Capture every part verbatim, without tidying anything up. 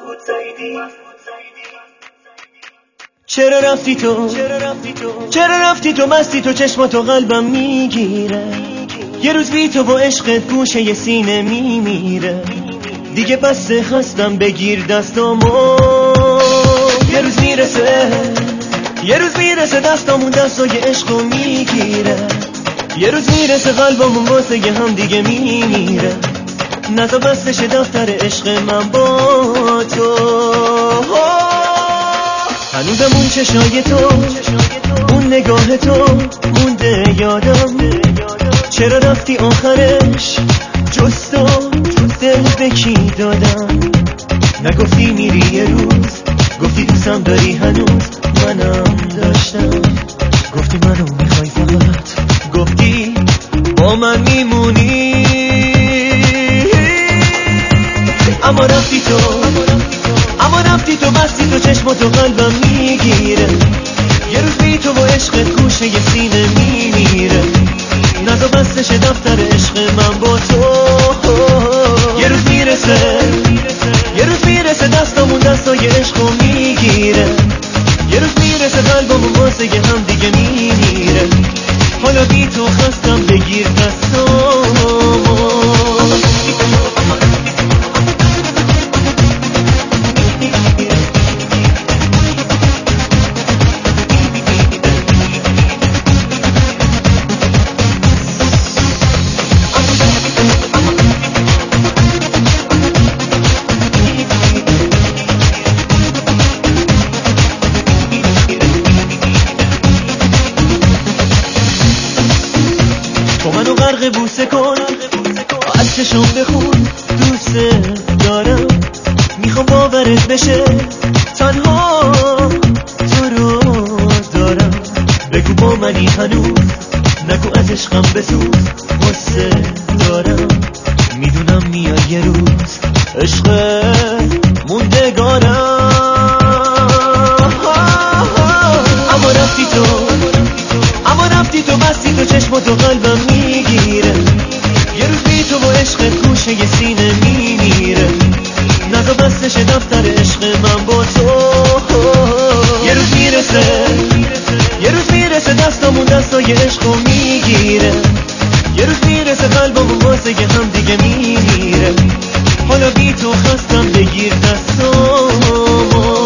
چرا رفتی تو چرا رفتی تو مستی تو چشماتو قلبم میگیره، یه روز بی تو و عشقت گوشه ی سینه میمیره، دیگه بسه خستم بگیر دستامو، یه روز میرسه یه روز میرسه دستامون دستای عشقو میگیره، یه روز میرسه قلبمون واسه ی هم دیگه میمیره، نزا بستش دفتر عشق من با تو، هنوزم اون چشای تو اون نگاه تو مونده یادم، چرا رفتی آخرش جز تو دل به کی دادم، نگفتی میری یه روز، گفتی دوستم داری هنوز، منم داشتم، گفتی منو میخوای فقط، گفتی با من میمونی، اما رفتی تو اما رفتی تو بستی تو چشماتو قلبم میگیره، یه روز بی تو و عشقت گوشه ی سینه میمیره، نزا بستش دفتر عشق من با تو، یه روز میرسه یه روز میرسه دستامون دستای عشقو میگیره، یه روز میرسه قلبمون واسه ی هم دیگه میمیره، حالا بی تو خستم بگیر دستامو. منو غرق بوسه کن، از چشم بخون دوست دارم، میخوام باورت بشه تنها تو رو دارم، بگو با منی هنوز، نگو از عشقم بسوز، غصه دارم، میدونم میای یه روز، عشق موندگارم، اما رفتی تو اما رفتی تو بستی تو چشماتو قلبم میگیره، یه روز بی تو و عشقت گوشه ی سینه میمیره، نزا بستش دفتر عشق من با تو، یه روز میرسه یه روز میرسه دستامون دستای عشقو میگیره، یه روز میرسه قلبمون واسه ی هم دیگه میمیره، حالا بی تو خستم بگیر دستامو.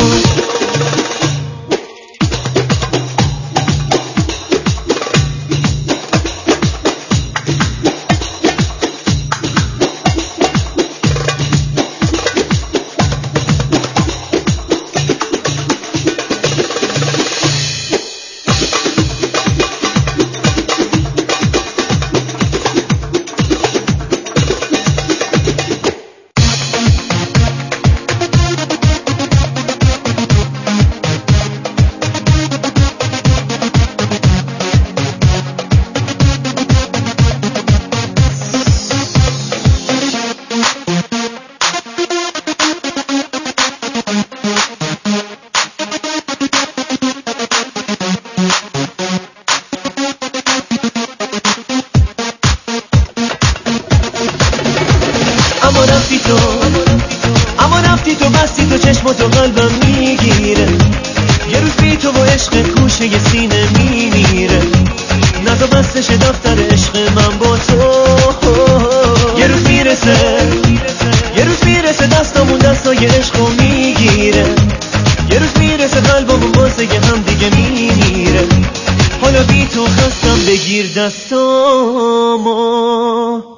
اما رفتی تو اما رفتی تو بستی تو چشماتو قلبم میگیره، یه روز بی تو و عشقت گوشه ی سینه میمیره، نزا بستش دفتر عشق من با تو، یه روز میرسه یه روز میرسه دستامون دستای عشقو میگیره، یه روز میرسه قلبمون واسه ی هم دیگه میمیره، حالا بی تو خستم بگیر دستامو.